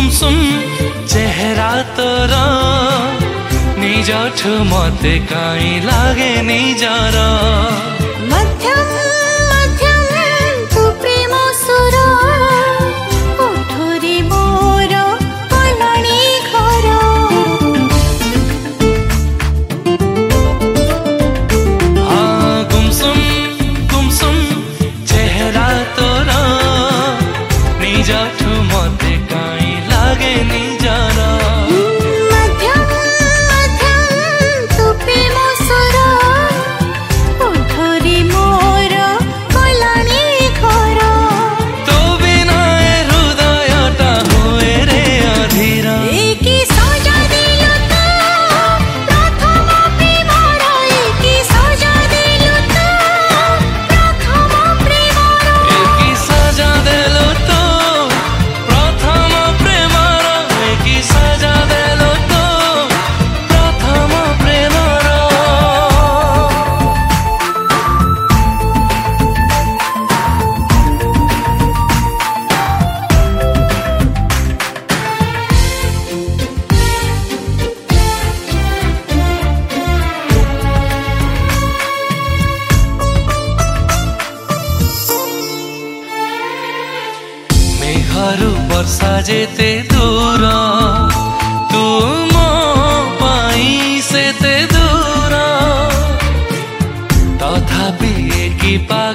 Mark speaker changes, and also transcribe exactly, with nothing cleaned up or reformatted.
Speaker 1: गुमसुम चेहरा तोर निजठु मते काई लागे निजर
Speaker 2: मध्यम मध्यम तू प्रेम सुर ओठरे मोर कलणी घर
Speaker 1: हाँ गुमसुम गुमसुम चेहरा तोर निजठु मते काई लागे निजर मेघरू वर्षा जेते दूर तू मो पाई सेते दूर तथापि एकी पा